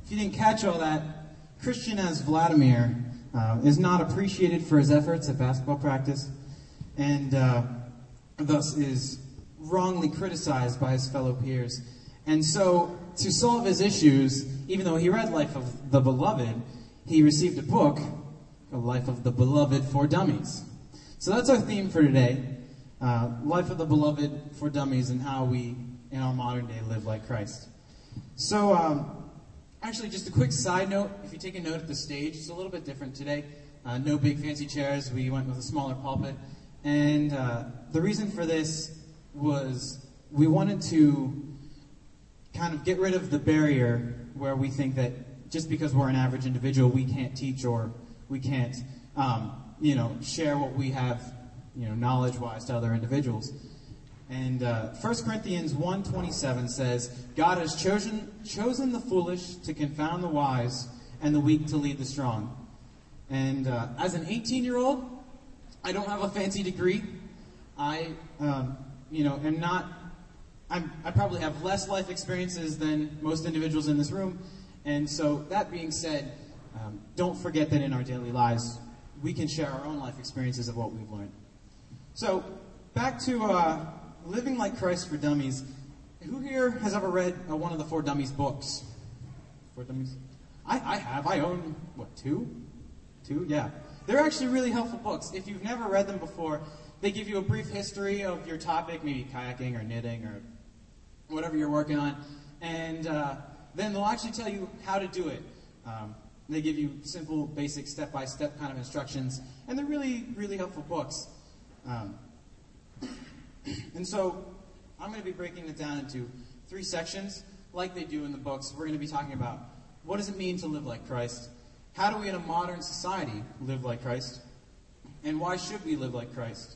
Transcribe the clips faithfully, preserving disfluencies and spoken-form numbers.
If you didn't catch all that, Christian as Vladimir uh, is not appreciated for his efforts at basketball practice, and uh, thus is wrongly criticized by his fellow peers. And so, to solve his issues, even though he read Life of the Beloved, he received a book, A Life of the Beloved for Dummies. So that's our theme for today, uh, Life of the Beloved for Dummies, and how we, in our modern day, live like Christ. So, um, actually, just a quick side note, if you take a note at the stage, it's a little bit different today. Uh, no big fancy chairs, we went with a smaller pulpit. And uh, the reason for this was we wanted to kind of get rid of the barrier where we think that just because we're an average individual, we can't teach or we can't, um, you know, share what we have, you know, knowledge-wise to other individuals. And uh, First Corinthians one twenty-seven says, God has chosen chosen the foolish to confound the wise and the weak to lead the strong. And uh, as an eighteen-year-old, I don't have a fancy degree. I, um, you know, am not, I'm, I probably have less life experiences than most individuals in this room. And so that being said, um, don't forget that in our daily lives, we can share our own life experiences of what we've learned. So back to uh, Living Like Christ for Dummies. Who here has ever read uh, one of the Four Dummies books? Four Dummies? I, I have. I own, what, two? Two? Yeah. They're actually really helpful books. If you've never read them before, they give you a brief history of your topic, maybe kayaking or knitting or whatever you're working on, and uh, then they'll actually tell you how to do it. Um, they give you simple, basic, step-by-step kind of instructions, and they're really, really helpful books. Um, and so I'm going to be breaking it down into three sections, like they do in the books. We're going to be talking about what does it mean to live like Christ? How do we in a modern society live like Christ? And why should we live like Christ?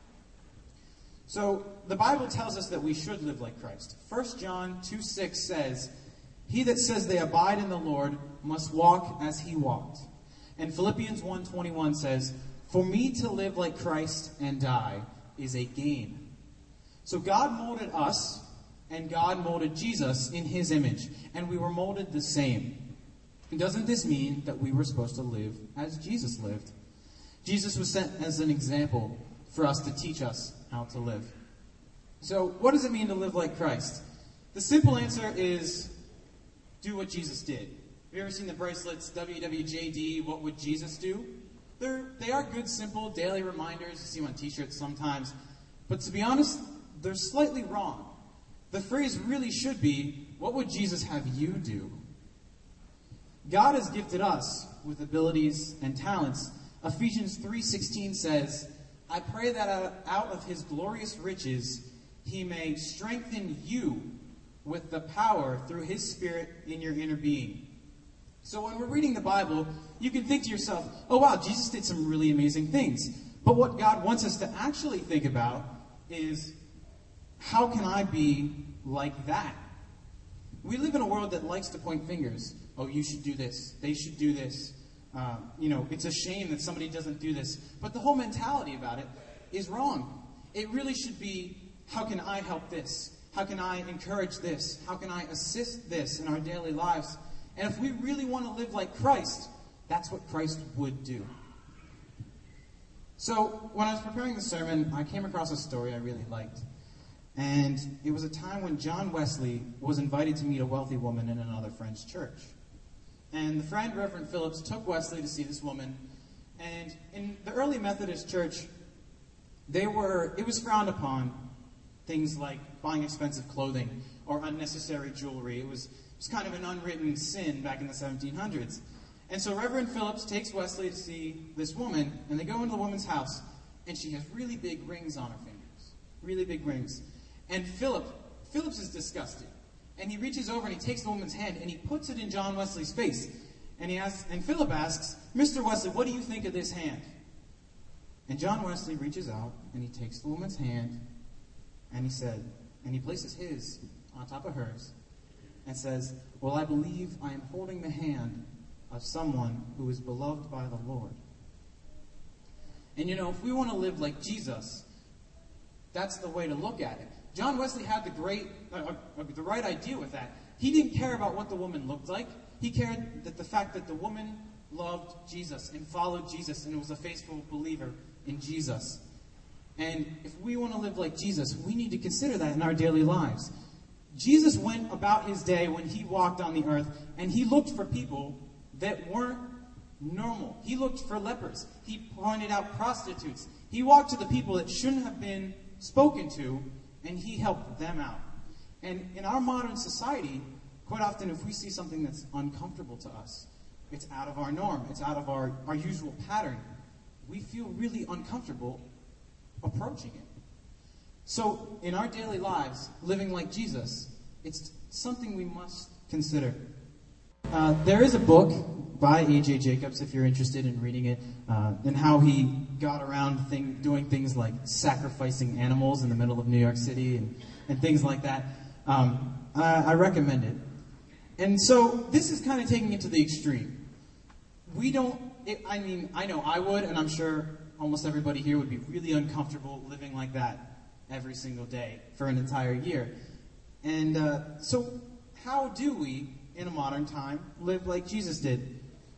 So, the Bible tells us that we should live like Christ. First John two six says, He that says they abide in the Lord must walk as he walked. And Philippians one twenty-one says, For me to live like Christ and die is a gain. So God molded us, and God molded Jesus in his image, and we were molded the same. Doesn't this mean that we were supposed to live as Jesus lived? Jesus was sent as an example for us to teach us how to live. So, what does it mean to live like Christ? The simple answer is do what Jesus did. Have you ever seen the bracelets, W W J D, what would Jesus do? They're, they are good, simple, daily reminders. You see them on t-shirts sometimes. But to be honest, they're slightly wrong. The phrase really should be, what would Jesus have you do? God has gifted us with abilities and talents. Ephesians three sixteen says, I pray that out of his glorious riches he may strengthen you with the power through his Spirit in your inner being. So when we're reading the Bible, you can think to yourself, oh wow, Jesus did some really amazing things. But what God wants us to actually think about is, how can I be like that? We live in a world that likes to point fingers. Oh, you should do this. They should do this. Uh, you know, it's a shame that somebody doesn't do this. But the whole mentality about it is wrong. It really should be, how can I help this? How can I encourage this? How can I assist this in our daily lives? And if we really want to live like Christ, that's what Christ would do. So, when I was preparing the sermon, I came across a story I really liked. And it was a time when John Wesley was invited to meet a wealthy woman in another friend's church. And the friend, Reverend Phillips, took Wesley to see this woman. And in the early Methodist church, they were, it was frowned upon, things like buying expensive clothing or unnecessary jewelry. It was, it was kind of an unwritten sin back in the seventeen hundreds. And so Reverend Phillips takes Wesley to see this woman, and they go into the woman's house, and she has really big rings on her fingers. Really big rings. And Philip, Phillips is disgusted. And he reaches over and he takes the woman's hand and he puts it in John Wesley's face. And he asks, and Philip asks, Mister Wesley, what do you think of this hand? And John Wesley reaches out and he takes the woman's hand and he said, and he places his on top of hers and says, well, I believe I am holding the hand of someone who is beloved by the Lord. And you know, if we want to live like Jesus, that's the way to look at it. John Wesley had the great, uh, uh, the right idea with that. He didn't care about what the woman looked like. He cared that the fact that the woman loved Jesus and followed Jesus and was a faithful believer in Jesus. And if we want to live like Jesus, we need to consider that in our daily lives. Jesus went about his day when he walked on the earth, and he looked for people that weren't normal. He looked for lepers. He pointed out prostitutes. He walked to the people that shouldn't have been spoken to, and he helped them out. And in our modern society, quite often if we see something that's uncomfortable to us, it's out of our norm, it's out of our, our usual pattern, we feel really uncomfortable approaching it. So, in our daily lives, living like Jesus, it's something we must consider. Uh, there is a book by A J Jacobs, if you're interested in reading it, uh, and how he got around thing, doing things like sacrificing animals in the middle of New York City and, and things like that. Um, I, I recommend it. And so, this is kind of taking it to the extreme. We don't, it, I mean, I know I would, and I'm sure almost everybody here would be really uncomfortable living like that every single day for an entire year. And uh, so how do we, in a modern time, live like Jesus did?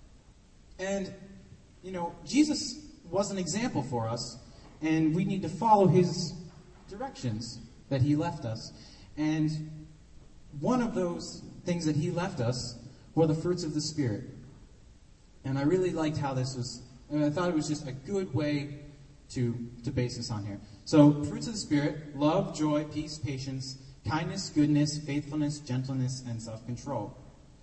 And, you know, Jesus was an example for us, and we need to follow his directions that he left us. And one of those things that he left us were the fruits of the Spirit. And I really liked how this was, and I thought it was just a good way to, to base this on here. So, fruits of the Spirit: love, joy, peace, patience, kindness, goodness, faithfulness, gentleness, and self-control.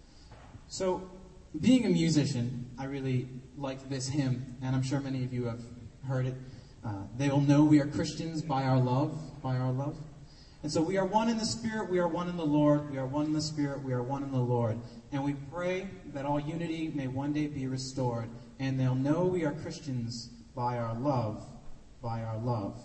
So, being a musician, I really liked this hymn, and I'm sure many of you have heard it. Uh, they will know we are Christians by our love, by our love. And so we are one in the Spirit, we are one in the Lord, we are one in the Spirit, we are one in the Lord. And we pray that all unity may one day be restored, and they'll know we are Christians by our love, by our love.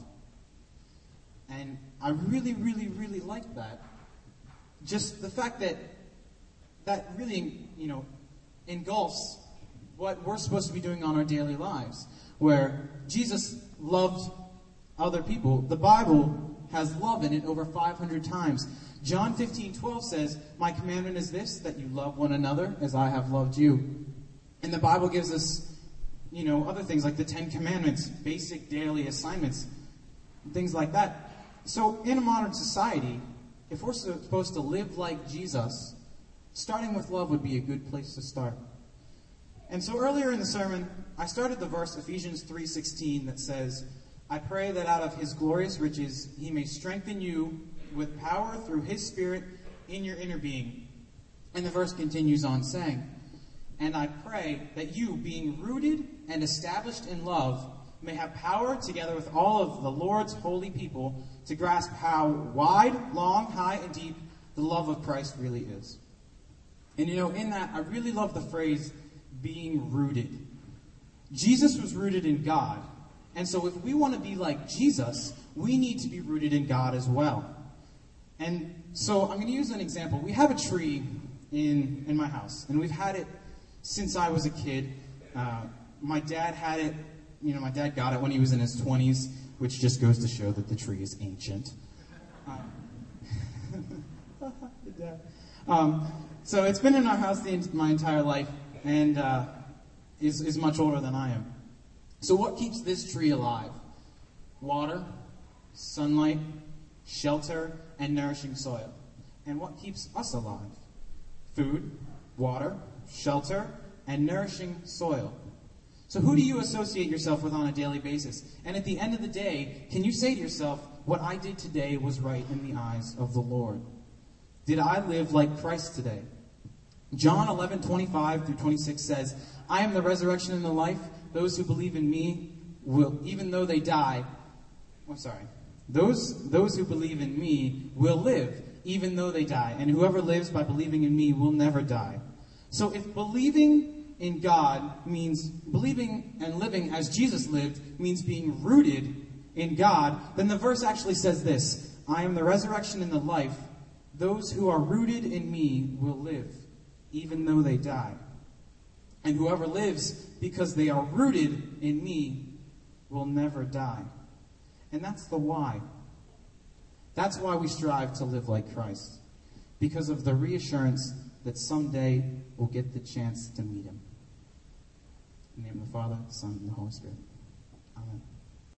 And I really, really, really like that. Just the fact that that really, you know, engulfs what we're supposed to be doing on our daily lives, where Jesus loved other people. The Bible has love in it over five hundred times. John fifteen twelve says, "My commandment is this, that you love one another as I have loved you." And the Bible gives us, you know, other things like the Ten Commandments, basic daily assignments, things like that. So in a modern society, if we're supposed to live like Jesus, starting with love would be a good place to start. And so earlier in the sermon, I started the verse Ephesians three sixteen that says, "I pray that out of his glorious riches he may strengthen you with power through his Spirit in your inner being." And the verse continues on saying, "And I pray that you, being rooted and established in love, may have power together with all of the Lord's holy people to grasp how wide, long, high, and deep the love of Christ really is." And you know, in that, I really love the phrase, being rooted. Jesus was rooted in God. And so if we want to be like Jesus, we need to be rooted in God as well. And so I'm going to use an example. We have a tree in, in my house, and we've had it since I was a kid. Uh, my dad had it, you know, my dad got it when he was in his twenties, which just goes to show that the tree is ancient. Um, um, so it's been in our house the, my entire life, and uh, is, is much older than I am. So what keeps this tree alive? Water, sunlight, shelter, and nourishing soil. And what keeps us alive? Food, water, shelter, and nourishing soil. So who do you associate yourself with on a daily basis? And at the end of the day, can you say to yourself, what I did today was right in the eyes of the Lord? Did I live like Christ today? John eleven twenty-five through twenty-six says, "I am the resurrection and the life. Those who believe in me will, even though they die," I'm sorry, those, those who believe in me will live, even though they die. And whoever lives by believing in me will never die. So if believing in God means believing and living as Jesus lived means being rooted in God, then the verse actually says this, "I am the resurrection and the life. Those who are rooted in me will live, even though they die. And whoever lives because they are rooted in me will never die." And that's the why. That's why we strive to live like Christ. Because of the reassurance that someday we'll get the chance to meet him. In the name of the Father, Son, and the Holy Spirit. Amen.